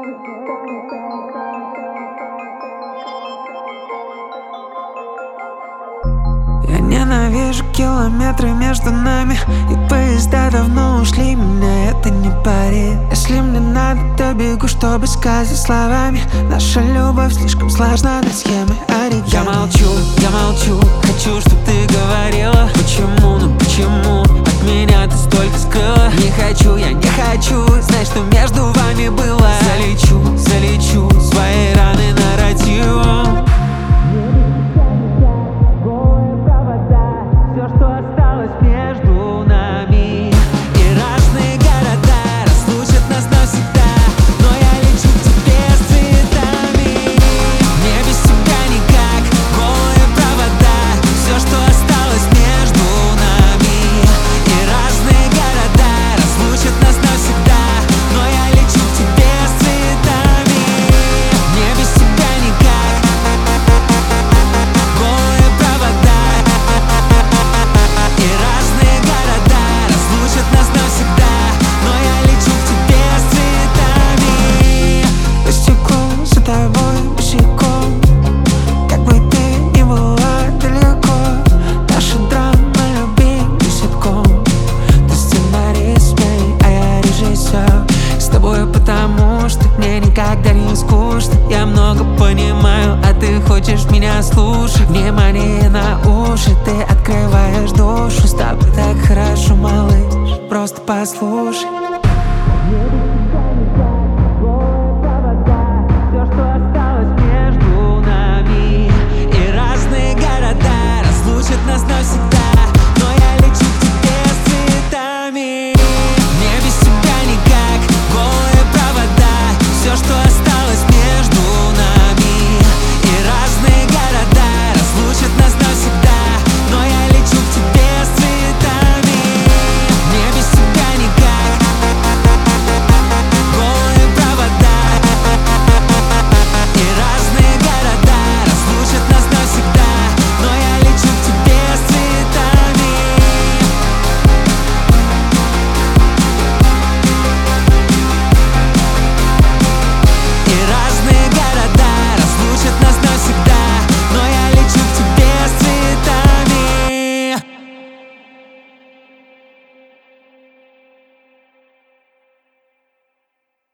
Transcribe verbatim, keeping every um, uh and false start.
Я ненавижу километры между нами, и поезда давно ушли, меня это не парит. Если мне надо, то бегу, чтобы сказать словами. Наша любовь слишком сложна для схемы оригами. Я молчу, я молчу, хочу, чтоб ты говорила. Почему, ну почему от меня ты столько скрыла? Не хочу, я не хочу знать, что между вами было. Залечу, залечу свои раны нарративом. Все, что осталось между нами, и разные города разлучат нас навсегда, но я лечу к тебе с цветами. Мне без тебя никак, голые провода. Все, что осталось между нами, и разные города разлучат нас навсегда, но я лечу к тебе с цветами. Мне без тебя никак, голые провода. И разные города разлучат нас навсегда, но я лечу к тебе с цветами. по стеклу за тобой босиком. Как бы ты ни была далеко, наша драма любимый ситком. Ты сценарист моей, а я режиссер. С тобой потому, что мне никогда не скучно. Я много понимаю, а ты хочешь меня слушать. Внимание на уши, ты открываешь душу. С тобой так хорошо, малыш, просто послушай.